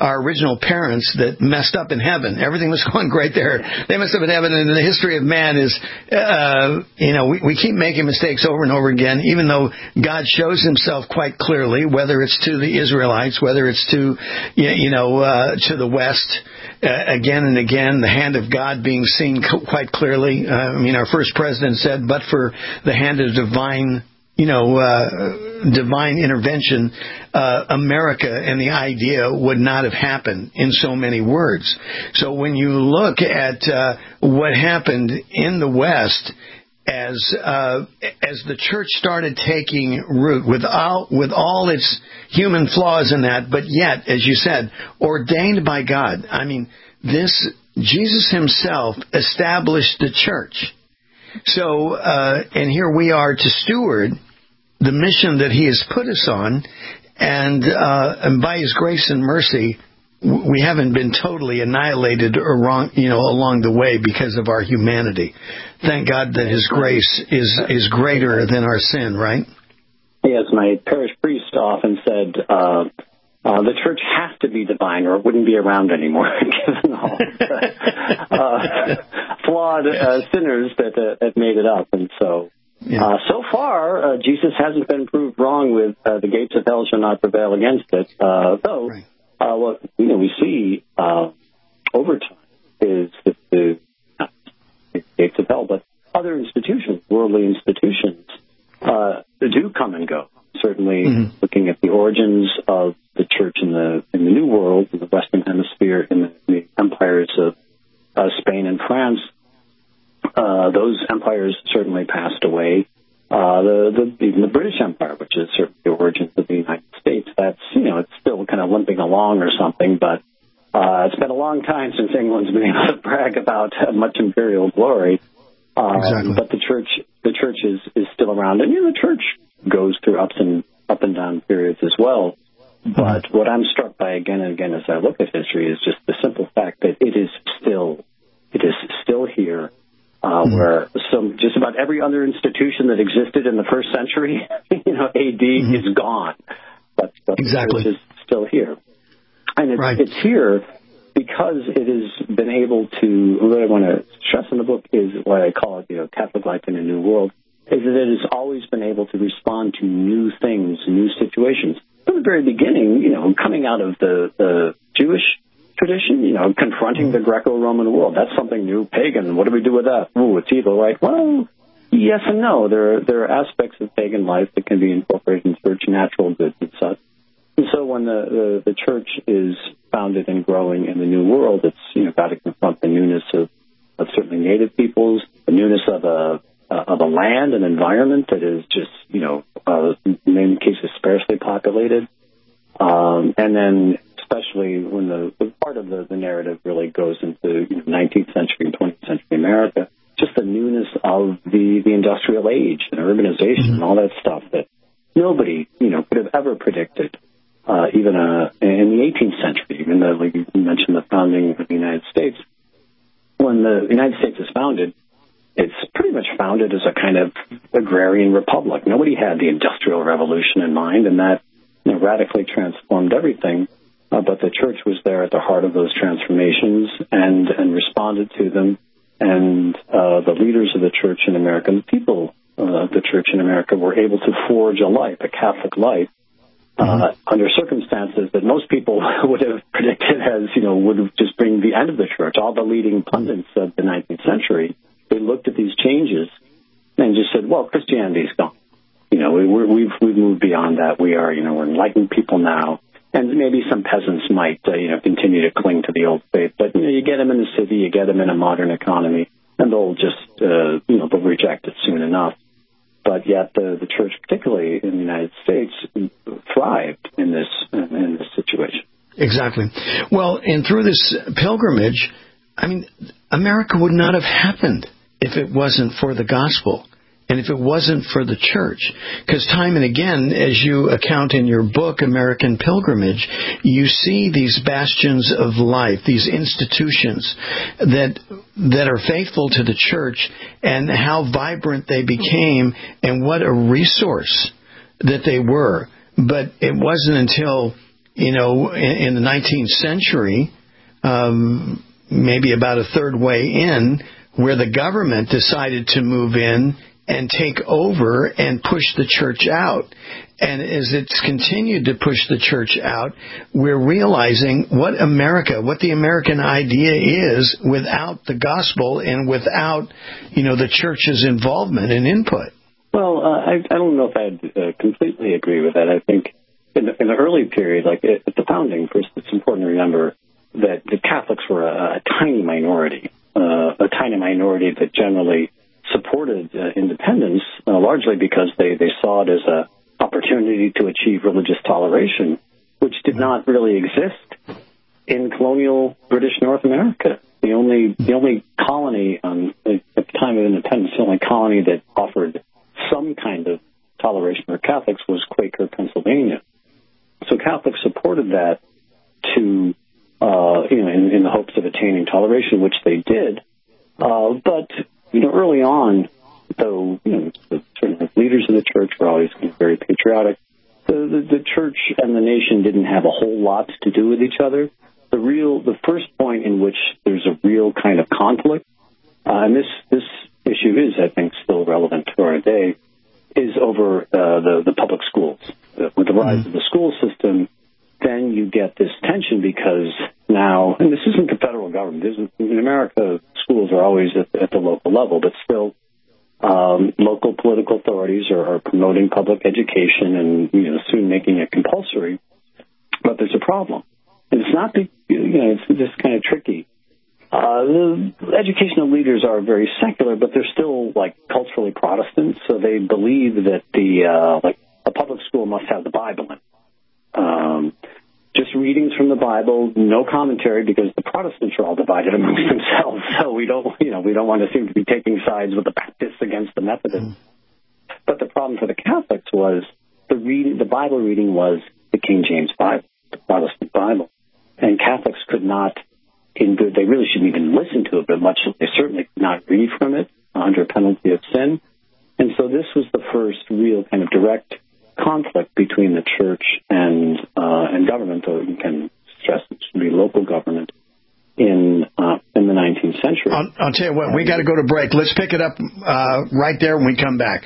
our original parents that messed up in heaven. Everything was going great there. They messed up in heaven, and the history of man is, uh, you know, we, we keep making mistakes over and over again, even though God shows himself quite clearly, whether it's to the Israelites, whether it's to, you know, uh, to the West, uh, again and again, the hand of God being seen co- quite clearly. Uh, I mean, our first president said, but for the hand of divine you know, uh, divine intervention, uh, America and the idea would not have happened in so many words. So when you look at uh, what happened in the West as uh, as the church started taking root with all, with all its human flaws in that, but yet, as you said, ordained by God. I mean, this Jesus himself established the church. So, uh, and here we are to steward the mission that he has put us on, and, uh, and by his grace and mercy, we haven't been totally annihilated or wrong, you know, along the way because of our humanity. Thank God that his grace is, is greater than our sin, right? Yes, my parish priest often said, uh, Uh, the church has to be divine or it wouldn't be around anymore, given all the uh, flawed uh, sinners that, uh, that made it up. And so, yeah. uh, so far, uh, Jesus hasn't been proved wrong with uh, the gates of hell shall not prevail against it. Uh, though, right. uh, what you know, we see uh, over time is that the, not the gates of hell, but other institutions, worldly institutions, uh, do come and go. Certainly, mm-hmm. looking at the origins of the church in the in the New World, in the Western Hemisphere, in the, the empires of uh, Spain and France, uh, those empires certainly passed away. Uh, the, the even the British Empire, which is certainly the origins of the United States, that's you know it's still kind of limping along or something, but uh, it's been a long time since England's been able to brag about uh, much imperial glory. Uh, exactly. But the church, the church is, is still around, and you know the church goes through ups and up and down periods as well. But what I'm struck by again and again as I look at history is just the simple fact that it is still, it is still here, uh, mm-hmm. where some just about every other institution that existed in the first century, you know, A D mm-hmm. is gone. But, but exactly. the church is still here, and it's, right. it's here because it has been able to. What I want to stress in the book is what I call it, you know, Catholic life in a new world. Is that it has always been able to respond to new things, new situations. From the very beginning, you know, coming out of the, the Jewish tradition, you know, confronting the Greco-Roman world, that's something new, pagan. What do we do with that? Ooh, it's evil, right? Well, yes and no. There are, there are aspects of pagan life that can be incorporated in church, natural goods and such. And so when the, the, the church is founded and growing in the new world, it's, you know, got to confront the newness of, of certainly native peoples, the newness of a Uh, of a land and environment that is just, you know, uh, in many cases sparsely populated. Um, and then especially when the, the part of the, the narrative really goes into you know, nineteenth century and twentieth century America, just the newness of the, the industrial age and urbanization mm-hmm. and all that stuff that nobody, you know, could have ever predicted. Uh, even uh, in the eighteenth century, even though, like you mentioned, the founding of the United States. When the United States was founded, it's pretty much founded as a kind of agrarian republic. Nobody had the Industrial Revolution in mind, and that you know, radically transformed everything. Uh, but the church was there at the heart of those transformations and, and responded to them. And uh, the leaders of the church in America, the people uh, of the church in America, were able to forge a life, a Catholic life, uh, mm-hmm. under circumstances that most people would have predicted as, you know, would have just bring the end of the church. All the leading pundits of the nineteenth century, they looked at these changes and just said, well, Christianity's gone. You know, we, we're, we've, we've moved beyond that. We are, you know, we're enlightened people now. And maybe some peasants might, uh, you know, continue to cling to the old faith. But, you know, you get them in the city, you get them in a modern economy, and they'll just, uh, you know, they'll reject it soon enough. But yet the, the church, particularly in the United States, thrived in this, in this situation. Exactly. Well, and through this pilgrimage, I mean, America would not have happened if it wasn't for the gospel and if it wasn't for the church. Because time and again, as you account in your book, American Pilgrimage, you see these bastions of life, these institutions that that are faithful to the church and how vibrant they became and what a resource that they were. But it wasn't until you know, in, in the nineteenth century, um, maybe about a third way in, where the government decided to move in and take over and push the church out. And as it's continued to push the church out, we're realizing what America, what the American idea is without the gospel and without, you know, the church's involvement and input. Well, uh, I, I don't know if I'd uh, completely agree with that. I think in the, in the early period, like at the founding, first, it's important to remember that the Catholics were a, a tiny minority, uh, a tiny minority that generally supported uh, independence, uh, largely because they, they saw it as a opportunity to achieve religious toleration, which did not really exist in colonial British North America. The only the only colony um, at the time of independence, the only colony that offered some kind of toleration for Catholics was Quaker, Pennsylvania. So Catholics supported that to uh, you know in, in the hopes of attaining toleration, which they did. Uh, but you know, early on, though, you know, the sort of leaders of the church were always very patriotic. The, the, the church and the nation didn't have a whole lot to do with each other. The real, the first point in which there's a real kind of conflict, uh, and this this issue is, I think, still relevant to our day, is over uh, the the public schools. Uh, with the rise mm-hmm. of the school system, then you get this tension because now, and this isn't the federal government. This is, in America, schools are always at, at the local level, but still, um, local political authorities are, are promoting public education and, you know, soon making it compulsory. But there's a problem, and it's not the, you know, it's just kind of tricky. Uh, the educational leaders are very secular, but they're still like culturally Protestant, so they believe that the uh, like a public school must have the Bible in it. Um, just readings from the Bible, no commentary, because the Protestants are all divided amongst themselves. So we don't, you know, we don't want to seem to be taking sides with the Baptists against the Methodists. Mm. But the problem for the Catholics was the reading, the Bible reading was the King James Bible, the Protestant Bible, and Catholics could not, in good, they really shouldn't even listen to it, but much they certainly could not read from it under penalty of sin. And so this was the first real kind of direct conflict between the church and uh, and government, though you can stress it should be local government in uh, in the nineteenth century. I'll, I'll tell you what, we got to go to break. Let's pick it up uh, right there when we come back.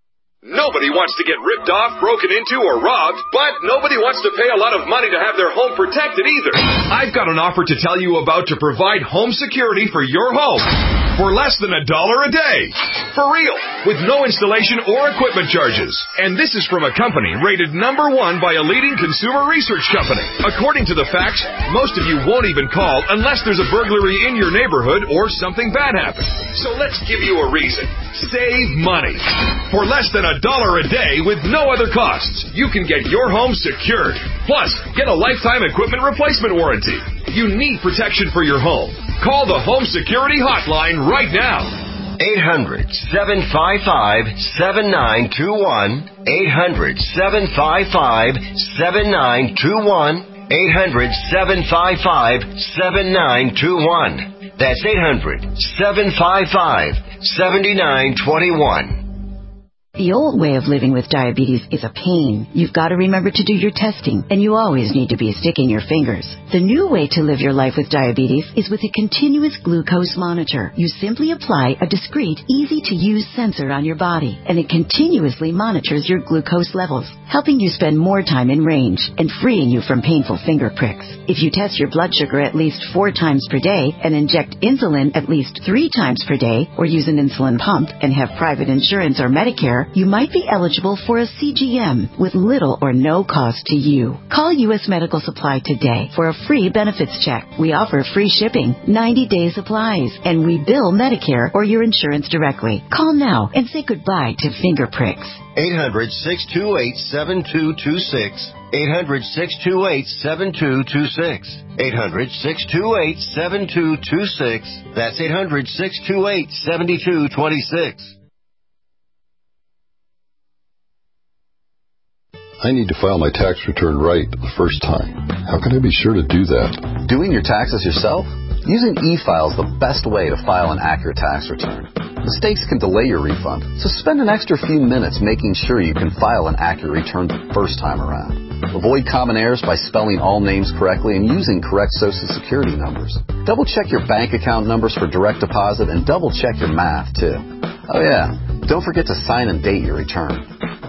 Nobody wants to get ripped off, broken into, or robbed, but nobody wants to pay a lot of money to have their home protected either. I've got an offer to tell you about to provide home security for your home for less than a dollar a day. For real, with no installation or equipment charges. And this is from a company rated number one by a leading consumer research company. According to the facts, most of you won't even call unless there's a burglary in your neighborhood or something bad happens. So let's give you a reason. Save money. For less than a dollar a day with no other costs, you can get your home secured. Plus, get a lifetime equipment replacement warranty. You need protection for your home. Call the Home Security Hotline right now. eight hundred, seven five five, seven nine two one. eight hundred, seven five five, seven nine two one. eight hundred, seven five five, seven nine two one. That's eight hundred, seven five five, seven nine two one. The old way of living with diabetes is a pain. You've got to remember to do your testing, and you always need to be sticking your fingers. The new way to live your life with diabetes is with a continuous glucose monitor. You simply apply a discreet, easy-to-use sensor on your body, and it continuously monitors your glucose levels, helping you spend more time in range and freeing you from painful finger pricks. If you test your blood sugar at least four times per day and inject insulin at least three times per day, or use an insulin pump and have private insurance or Medicare, you might be eligible for a C G M with little or no cost to you. Call U S Medical Supply today for a free benefits check. We offer free shipping, ninety-day supplies, and we bill Medicare or your insurance directly. Call now and say goodbye to finger pricks. eight hundred, six two eight, seven two two six. eight hundred, six two eight, seven two two six. eight hundred, six two eight, seven two two six. That's eight hundred, six two eight, seven two two six. I need to file my tax return right the first time. How can I be sure to do that? Doing your taxes yourself? Using e-file is the best way to file an accurate tax return. Mistakes can delay your refund, so spend an extra few minutes making sure you can file an accurate return the first time around. Avoid common errors by spelling all names correctly and using correct Social Security numbers. Double check your bank account numbers for direct deposit and double check your math, too. Oh, yeah. Don't forget to sign and date your return.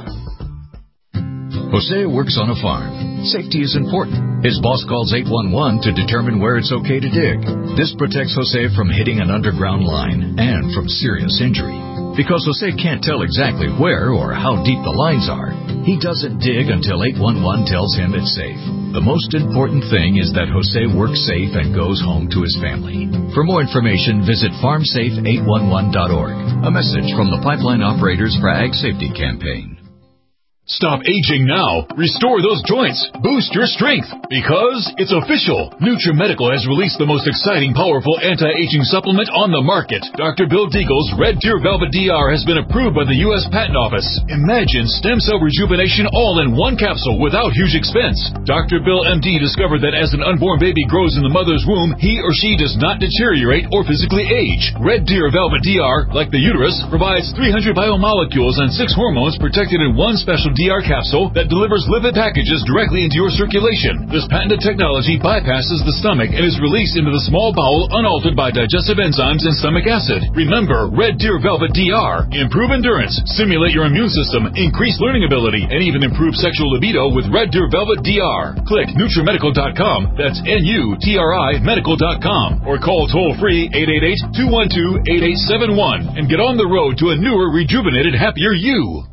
Jose works on a farm. Safety is important. His boss calls eight one one to determine where it's okay to dig. This protects Jose from hitting an underground line and from serious injury. Because Jose can't tell exactly where or how deep the lines are, he doesn't dig until eight one one tells him it's safe. The most important thing is that Jose works safe and goes home to his family. For more information, visit farm safe eight one one dot org. A message from the Pipeline Operators for Ag Safety Campaign. Stop aging now. Restore those joints. Boost your strength. Because it's official. NutriMedical has released the most exciting, powerful anti-aging supplement on the market. Doctor Bill Deagle's Red Deer Velvet D R has been approved by the U S Patent Office. Imagine stem cell rejuvenation all in one capsule without huge expense. Doctor Bill M D discovered that as an unborn baby grows in the mother's womb, he or she does not deteriorate or physically age. Red Deer Velvet D R, like the uterus, provides three hundred biomolecules and six hormones protected in one special D R capsule that delivers lipid packages directly into your circulation. This patented technology bypasses the stomach and is released into the small bowel unaltered by digestive enzymes and stomach acid. Remember, Red Deer Velvet D R. Improve endurance, stimulate your immune system, increase learning ability, and even improve sexual libido with Red Deer Velvet D R. Click NutriMedical dot com, that's N U T R I medical dot com, or call toll-free eight eight eight, two one two, eight eight seven one and get on the road to a newer, rejuvenated, happier you.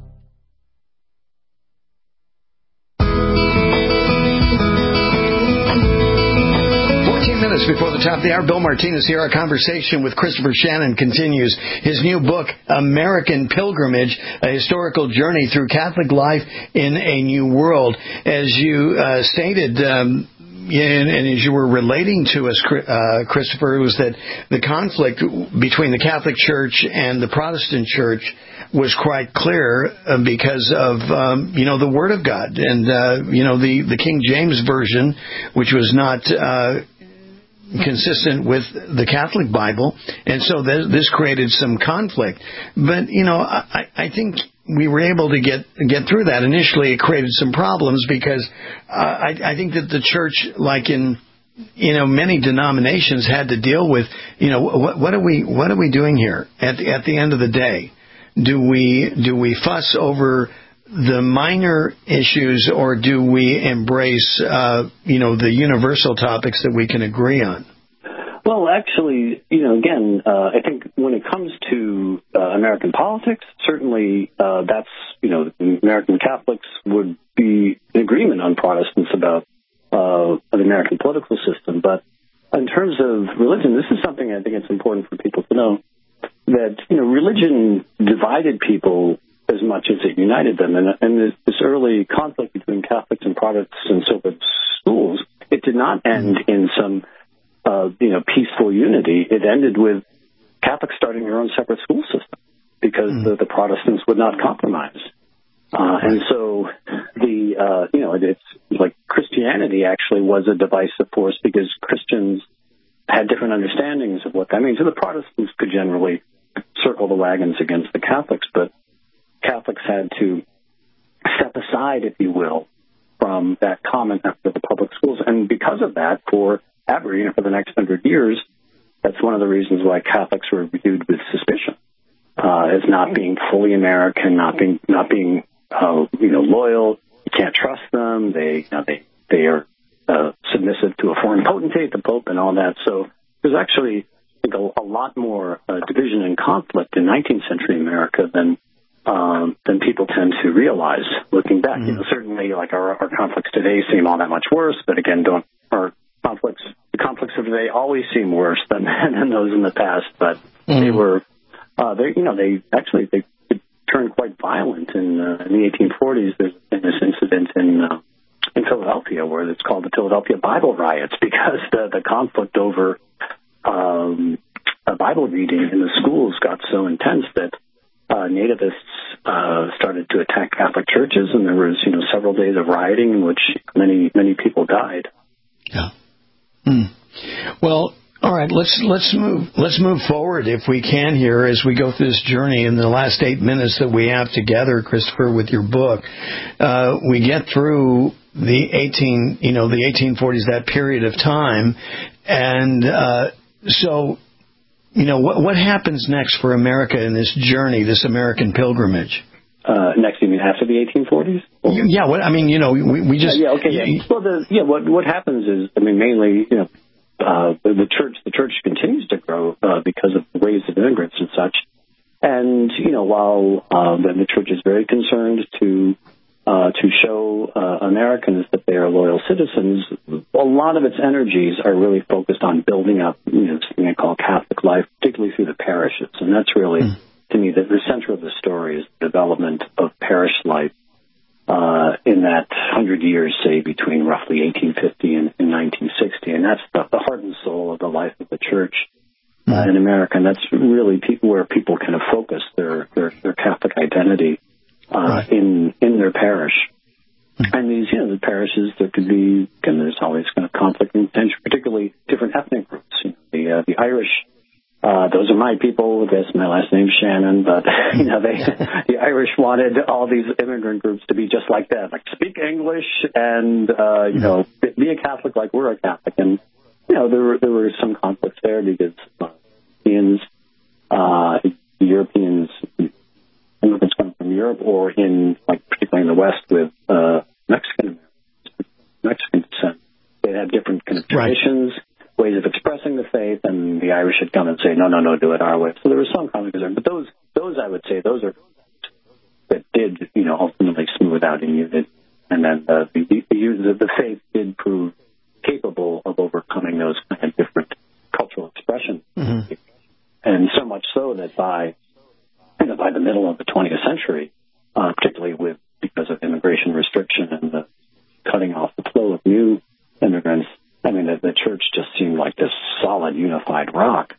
Minutes before the top of the hour, Bill Martinez here. Our conversation with Christopher Shannon continues. His new book, American Pilgrimage, a historical journey through Catholic life in a new world. As you uh, stated, um, and, and as you were relating to us, uh, Christopher, it was that the conflict between the Catholic Church and the Protestant Church was quite clear uh, because of, um, you know, the Word of God. And, uh, you know, the, the King James Version, which was not Uh, consistent with the Catholic Bible, and so th- this created some conflict. But, you know, I, I think we were able to get get through that. Initially, it created some problems because uh, I, I think that the church, like in, you know, many denominations, had to deal with, you know, what, what are we what are we doing here at the, at the end of the day? Do we do we fuss over the minor issues, or do we embrace, uh, you know, the universal topics that we can agree on? Well, actually, you know, again, uh, I think when it comes to uh, American politics, certainly uh, that's, you know, American Catholics would be in agreement on Protestants about uh, the American political system. But in terms of religion, this is something I think it's important for people to know, that, you know, religion divided people as much as it united them. And, and this early conflict between Catholics and Protestants over schools, it did not end in some, uh, you know, peaceful unity. It ended with Catholics starting their own separate school system because mm. the, the Protestants would not compromise. Uh, and so the, uh, you know, it's like Christianity actually was a divisive force because Christians had different understandings of what that means. So the Protestants could generally circle the wagons against the Catholics, but Catholics had to step aside, if you will, from that common after the public schools. And because of that, for ever, you know, for the next hundred years, that's one of the reasons why Catholics were viewed with suspicion, uh, as not being fully American, not being, not being, uh, you know, loyal. You can't trust them. They, you know, they, they are, uh, submissive to a foreign potentate, the Pope, and all that. So there's actually, I think, a, a lot more uh, division and conflict in nineteenth century America than Um, than people tend to realize looking back. Mm-hmm. You know, certainly, like our, our conflicts today seem all that much worse, but again, don't our conflicts the conflicts of today always seem worse than than those in the past. But mm-hmm. they were, uh, they you know, they actually they, they turned quite violent in, uh, in the eighteen forties. There's been this incident in uh, in Philadelphia where it's called the Philadelphia Bible Riots because the the conflict over um, a Bible reading in the schools got so intense that Uh, nativists uh, started to attack Catholic churches, and there was, you know, several days of rioting in which many, many people died. Yeah. Hmm. Well, all right. Let's let's move let's move forward if we can here as we go through this journey in the last eight minutes that we have together, Christopher, with your book. Uh, we get through the eighteen, you know, the eighteen forties, that period of time, and uh, so, you know, what what happens next for America in this journey, this American pilgrimage? Uh, next, you mean after the eighteen forties? Or? Yeah, what I mean, you know, we, we just yeah, yeah okay. Yeah. Well, the, yeah, what what happens is, I mean, mainly, you know, uh, the, the church the church continues to grow uh, because of the waves of immigrants and such, and you know, while uh, the, the church is very concerned to uh, to show uh, Americans that they are loyal citizens, a lot of its energies are really focused on building up, you know, something I call Catholic life, particularly through the parishes, and that's really. Mm. To me, the, the center of the story is the development of parish life uh, in that hundred years, say, between roughly eighteen fifty and, and nineteen sixty. And that's the, the heart and soul of the life of the church uh, in America. And that's really people, where people kind of focus their, their, their Catholic identity uh, right. in in their parish. Mm-hmm. And these, you know, the parishes, there could be, again, there's always kind of conflict and tension, particularly different ethnic groups. You know, the, uh, the Irish... Uh, those are my people. I guess my last name's Shannon, but you know, they, the Irish wanted all these immigrant groups to be just like that, like speak English and, uh, you know, be a Catholic like we're a Catholic. And, you know, there were, there were some conflicts there because, uh, Europeans, uh, Europeans, immigrants coming from Europe or in, like, particularly in the West with, uh, Mexican, Mexican descent. They had different kind of traditions. Right. Ways of expressing the faith, and the Irish had come and say, no, no, no, do it our way. So there was some conflict there. But those, those I would say, those are that did, you know, ultimately smooth out in unity. And then uh, the, the, the, the faith did prove capable of overcoming those kind of different cultural expressions. Mm-hmm. And so much so that by, you know, by the middle of the twentieth century, uh, particularly with because of immigration restriction and the cutting off the flow of new immigrants, I mean, the, the church just seemed like this solid, unified rock.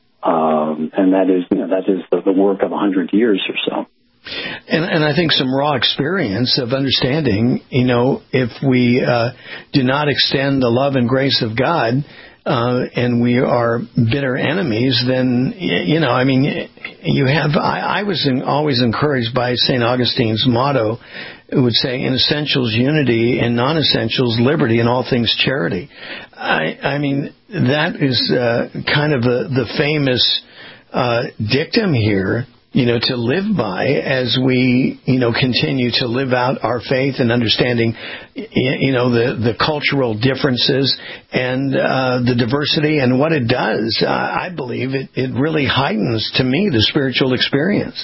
Um, and that is, you know, that is the, the work of a hundred years or so. And, and I think some raw experience of understanding, you know, if we uh, do not extend the love and grace of God, uh, and we are bitter enemies, then, you know, I mean, you have, I, I was in, always encouraged by Saint Augustine's motto. It would say, in essentials, unity, in non-essentials, liberty, in all things, charity. I, I mean, that is uh, kind of the, the famous uh, dictum here, you know, to live by as we, you know, continue to live out our faith and understanding, you know, the, the cultural differences and uh, the diversity and what it does. Uh, I believe it, it really heightens, to me, the spiritual experience.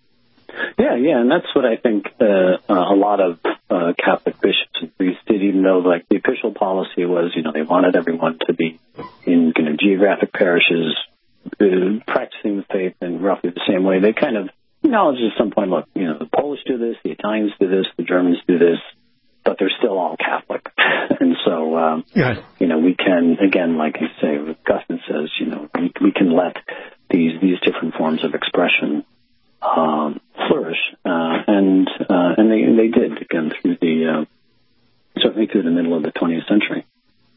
Yeah, yeah, and that's what I think uh, a lot of uh, Catholic bishops and priests did, even though like the official policy was, you know, they wanted everyone to be in you know, geographic parishes, uh, practicing the faith in roughly the same way. They kind of acknowledged at some point, look, you know, the Polish do this, the Italians do this, the Germans do this, but they're still all Catholic. And so, um, yeah. you know, we can, again, like you say, Augustine says, you know, we, we can let these these different forms of expression Um, flourish, uh, and uh, and they they did again through the uh, certainly through the middle of the twentieth century.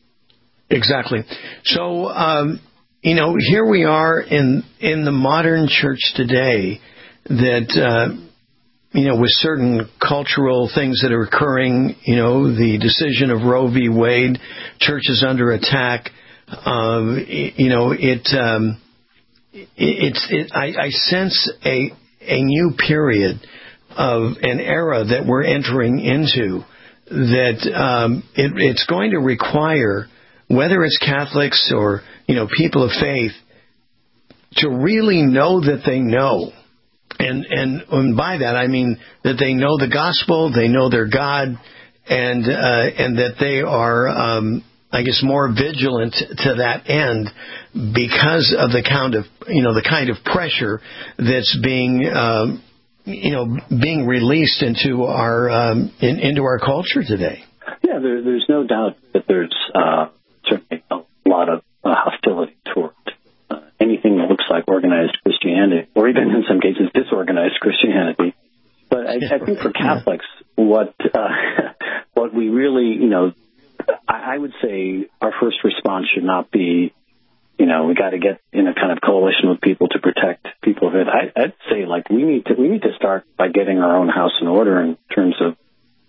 Exactly. So um, you know, here we are in in the modern church today. That uh, you know, with certain cultural things that are occurring, you know, the decision of Roe v. Wade, church is under attack. Um, you know, it um, it's it, I, I sense a a new period of an era that we're entering into that um, it, it's going to require, whether it's Catholics or, you know, people of faith, to really know that they know. And, and, and by that, I mean that they know the gospel, they know their God, and, uh, and that they are, um, I guess, more vigilant to that end because of the kind of, you know, the kind of pressure that's being, um, you know, being released into our um, in, into our culture today. Yeah, there, there's no doubt that there's uh, certainly a lot of uh, hostility toward uh, anything that looks like organized Christianity, or even in some cases disorganized Christianity. But I, I think for Catholics, what uh, what we really, you know, I would say our first response should not be, you know, we got to get in a kind of coalition with people to protect people of it. I, I'd say, like, we need to we need to start by getting our own house in order in terms of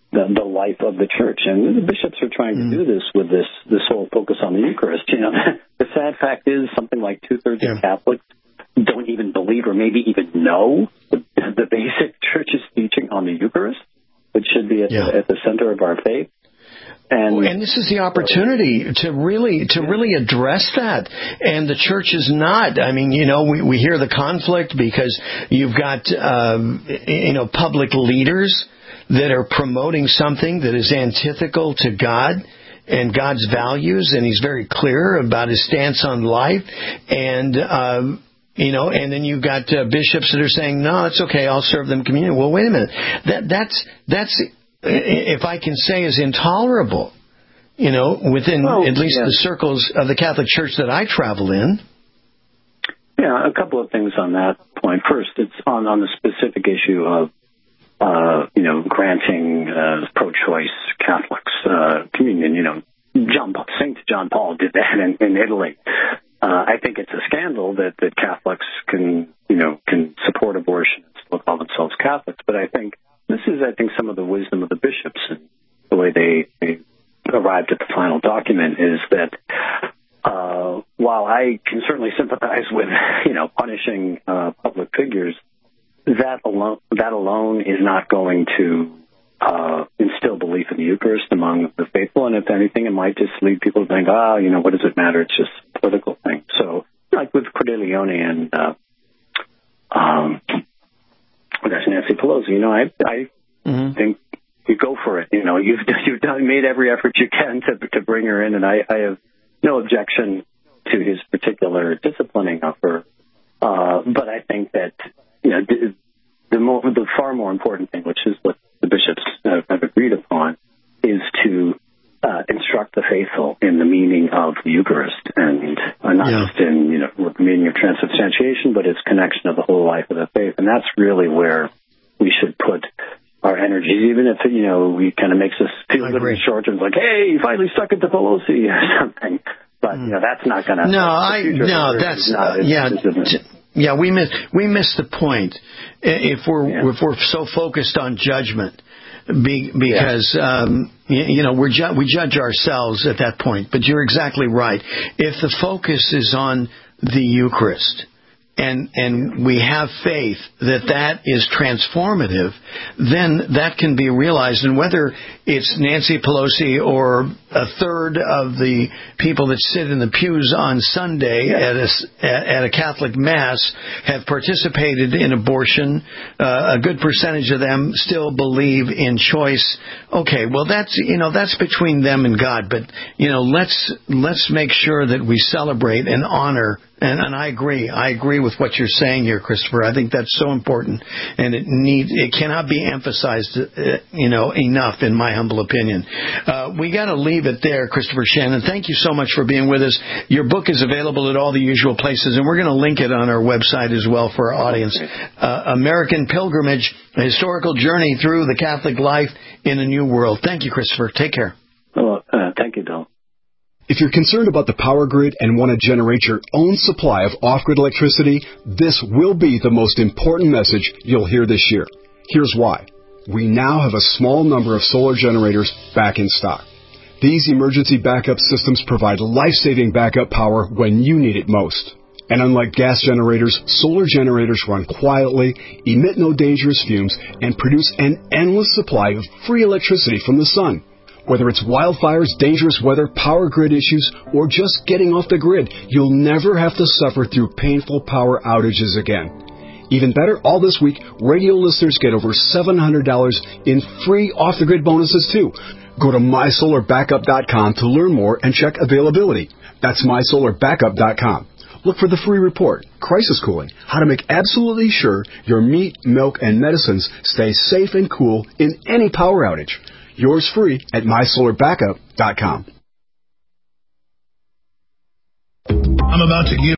the, the life of the church. And the bishops are trying to do this with this, this whole focus on the Eucharist. You know, the sad fact is something like two-thirds yeah. of Catholics don't even believe or maybe even know the, the basic church's teaching on the Eucharist, which should be at, yeah. the, at the center of our faith. And, and this is the opportunity to really to really address that. And the church is not. I mean, you know, we, we hear the conflict because you've got, um, you know, public leaders that are promoting something that is antithetical to God and God's values, and he's very clear about his stance on life. And, um, you know, and then you've got uh, bishops that are saying, no, it's okay, I'll serve them communion. Well, wait a minute. That, that's, that's, if I can say, is intolerable, you know, within well, at least yeah. the circles of the Catholic Church that I travel in. Yeah, a couple of things on that point. First, it's on, on the specific issue of, uh, you know, granting uh, pro-choice Catholics uh, communion. You know, John, Saint John Paul did that in, in Italy. Uh, I think it's a scandal that, that Catholics can, you know, can support abortion and still call themselves Catholics. But I think this is, I think, some of the wisdom of the bishops and the way they, they arrived at the final document is that uh, while I can certainly sympathize with, you know, punishing uh, public figures, that alone, that alone is not going to uh, instill belief in the Eucharist among the faithful. And if anything, it might just lead people to think, ah, oh, you know, what does it matter? It's just a political thing. So, like with Cordileone and uh, um, that's Nancy Pelosi, you know, I, I mm-hmm. think you go for it. You know, you've you've done made every effort you can to to bring her in, and I, I have no objection to his particular disciplining of her. Uh, but I think that, you know, the, the, more, the far more important thing, which is what the bishops have, have agreed upon, is to uh, instruct the faithful in the meaning of the Eucharist, and uh, not yeah. just in, you know, the meaning of transubstantiation, but its connection to the whole life of the faith. And that's really where we should put our energies, even if, you know, we kind of makes us feel a little bit short term, like, hey, you finally stuck it to Pelosi or something. But, you know, that's not going to... No, I, no, that's... Uh, yeah, yeah, we miss, we miss the point if we're, yeah. if we're so focused on judgment. Be, because, yeah. um, you, you know, we're ju- we judge ourselves at that point. But you're exactly right. If the focus is on the Eucharist, and and we have faith that that is transformative, then that can be realized. And whether it's Nancy Pelosi or a third of the people that sit in the pews on Sunday at a, at a Catholic Mass have participated in abortion, uh, a good percentage of them still believe in choice. Okay, well, that's, you know, that's between them and God. But, you know, let's let's make sure that we celebrate and honor. And, and I agree. I agree with what you're saying here, Christopher. I think that's so important, and it need it cannot be emphasized, uh, you know, enough, in my humble opinion. Uh, we got to leave it there, Christopher Shannon. Thank you so much for being with us. Your book is available at all the usual places, and we're going to link it on our website as well for our audience. Uh, American Pilgrimage: A Historical Journey Through the Catholic Life in a New World. Thank you, Christopher. Take care. Well, uh, thank you, Bill. If you're concerned about the power grid and want to generate your own supply of off-grid electricity, this will be the most important message you'll hear this year. Here's why. We now have a small number of solar generators back in stock. These emergency backup systems provide life-saving backup power when you need it most. And unlike gas generators, solar generators run quietly, emit no dangerous fumes, and produce an endless supply of free electricity from the sun. Whether it's wildfires, dangerous weather, power grid issues, or just getting off the grid, you'll never have to suffer through painful power outages again. Even better, all this week, radio listeners get over seven hundred dollars in free off-the-grid bonuses, too. Go to my solar backup dot com to learn more and check availability. That's my solar backup dot com. Look for the free report, Crisis Cooling, how to make absolutely sure your meat, milk, and medicines stay safe and cool in any power outage. Yours free at my solar backup dot com. I'm about to give